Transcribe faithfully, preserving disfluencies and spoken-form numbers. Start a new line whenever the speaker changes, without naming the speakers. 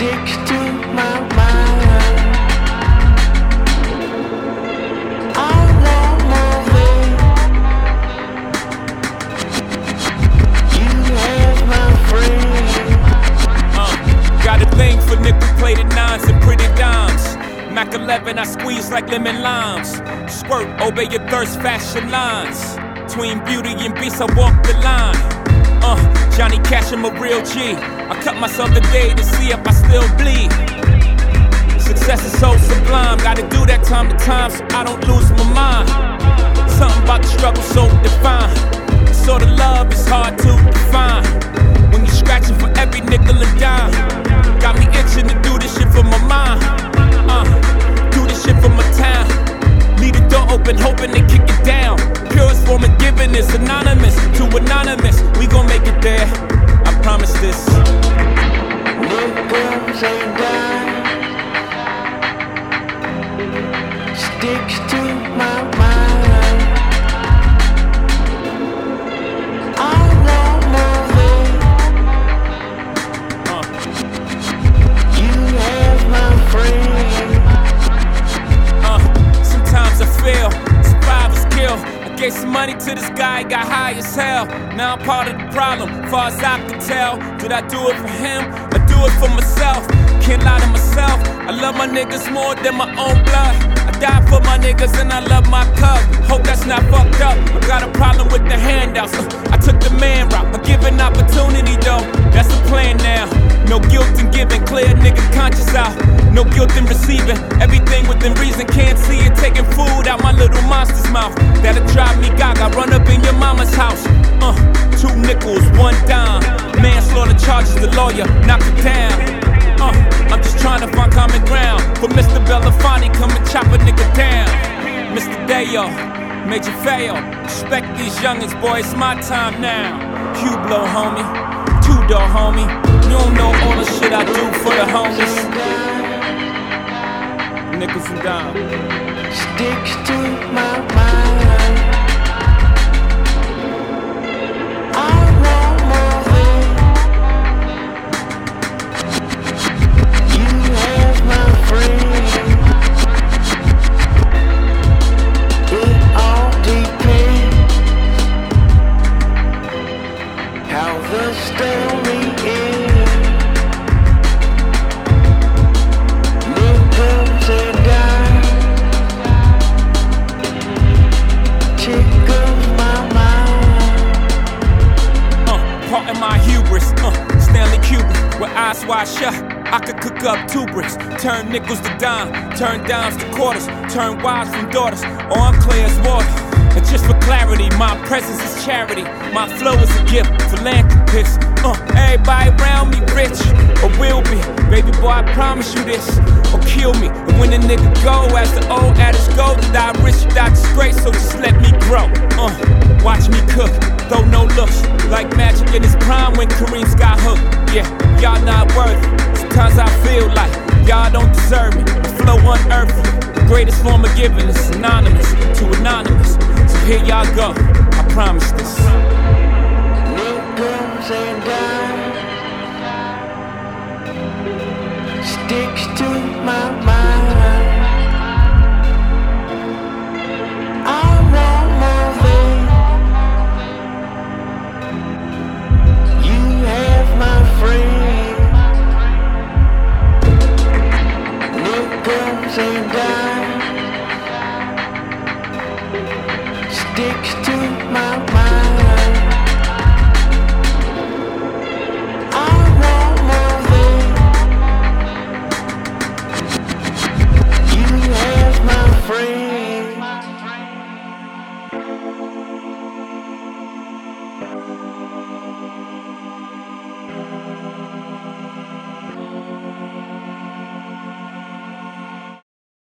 sticks to my mind. All over, you have my friend.
Uh, got a thing for nickel-plated nines and pretty dimes. Mac eleven, I squeeze like lemon limes. Squirt, obey your thirst, fashion lines. Between beauty and beast, I walk the line. Uh, Johnny Cash, I'm a real G. I cut myself today to see if I still bleed. Success is so sublime, gotta do that time to time so I don't lose my mind. Something about the struggle so defined. So the love is hard to define. When you're scratching for every nickel and dime, got me itching to do this shit for my mind. Uh, do this shit for my town. Leave the door open, hoping they kick it down. Purest form of giving is anonymous to anonymous. We gon' make it there, I promise this.
Nickels and dimes, sticks to my mind. All over,
Uh,
you have my friend.
uh, sometimes I feel survivors kill. I gave some money to this guy, got high as hell. Now I'm part of the problem, far as I can tell. Did I do it for him? I do it for myself. Can't lie to myself. I love my niggas more than my own blood. I die for my niggas and I love my cub. Hope that's not fucked up. I got a problem with the handouts. Uh, I took the man route. I give an opportunity though. That's the plan now. No guilt in giving, clear nigga conscience out. No guilt in receiving. Everything within reason. Can't see it taking food out my little monster's mouth. That'll drive me gaga. Run up in your mama's house. Uh, two nickels, one dime. Manslaughter charges, the lawyer knock it down. Uh, I'm just trying to find common ground. For Mister Belafonte, come and chop a nigga down. Mister Dayo, Major Fayo. Respect these youngins, boy, it's my time now. Hublot, homie. Two-door, homie. You don't know all the shit I do for the homies. Nickels and dimes.
Sticks to my mind. All over, you have my friend. It all depends how the story ends. Nickels and dimes tickles my mind.
Uh, part of my hubris, uh, Stanley Kubrick, with eyes wide shut. I could cook up two bricks, turn nickels to dime, turn dimes to quarters, turn wives from daughters, all I'm clear as water. And just for clarity, my presence is charity, my flow is a gift, philanthropist. Uh, everybody around me rich, or will be. Baby boy, I promise you this, or kill me. And when a nigga go, as the old adage go, to die rich, die disgrace, so just let me grow. Uh, watch me cook, though no looks, like magic in his prime when Kareem got hooked. Yeah, y'all not worthy. Sometimes I feel like y'all don't deserve me. The flow unearthly. The greatest form of giving is anonymous to anonymous. So here y'all go. I promise this.
Nickels and dimes, sticks to my mind. All over, you have my friend. Nickels and dimes, sticks